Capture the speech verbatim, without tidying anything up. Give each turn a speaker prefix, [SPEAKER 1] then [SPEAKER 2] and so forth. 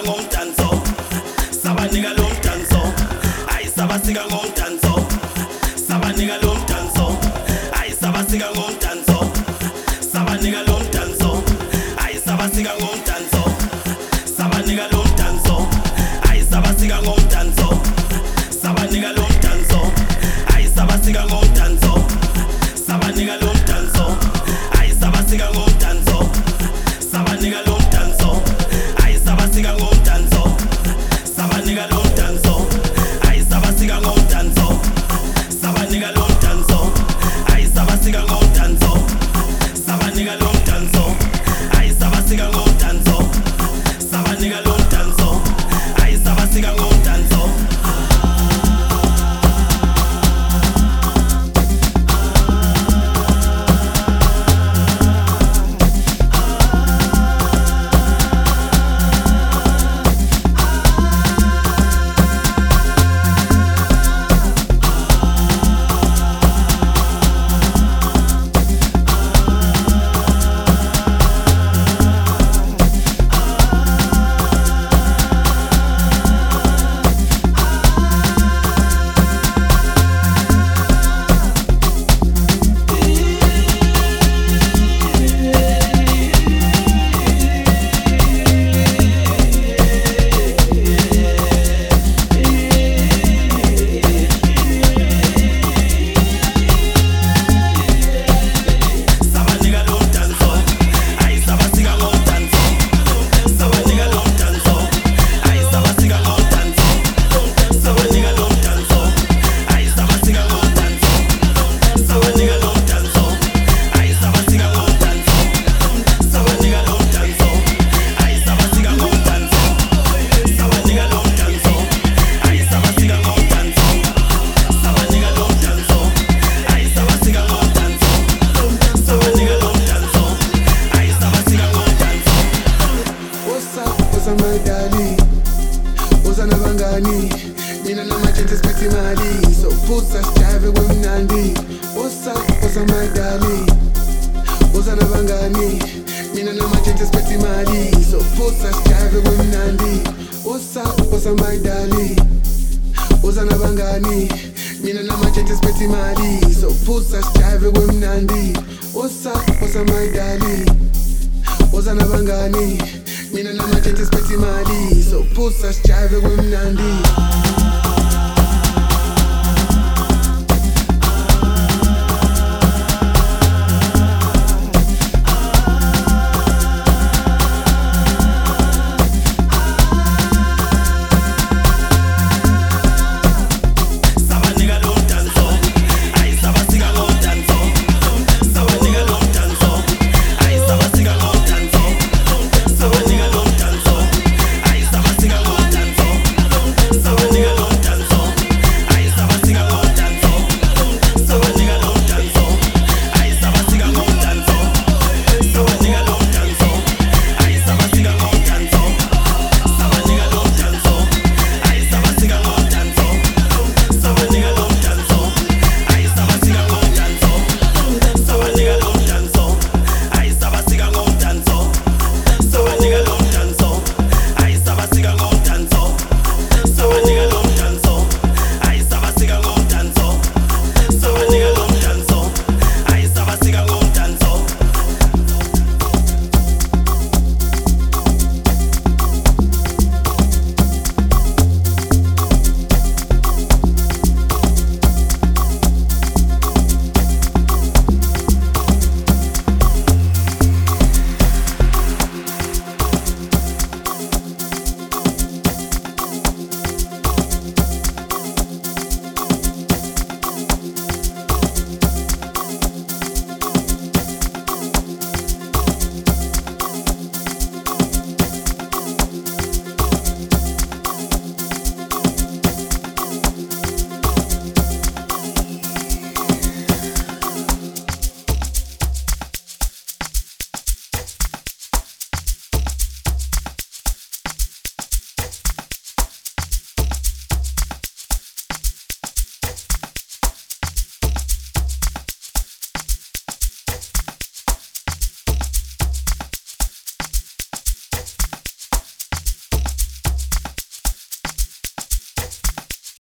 [SPEAKER 1] ngomdanso sabanika lo mdanso ayi sabasika ngomdanso sabanika lo mdanso ayi sabasika ngomdanso sabanika lo mdanso ayi sabasika ngomdanso sabanika lo mdanso ayi sabasika ngomdanso sabanika lo mdanso ayi sabasika ngomdanso sabanika lo mdanso ayi sabasika ngomdanso sabanika lo mdanso ayi sabasika ngomdanso sabanika lo mdanso ayi sabasika ngomdanso sabanika lo mdanso ayi sabasika ngomdanso sabanika lo mdanso ayi sabasika ngomdanso sabanika lo mdanso ayi sabasika ngomdanso Uzana bangani, mina na machete speti mali. So pusa jive with Nandi. Osa, osa my darling. Uzana bangani, mina na machete speti mali. So pusa jive with Nandi. Osa, osa my darling. Uzana bangani, mina na machete speti mali. So pusa jive with Nandi. Osa, osa my darling. Uzana bangani, mina na machete speti mali. So pusa jive with Nandi.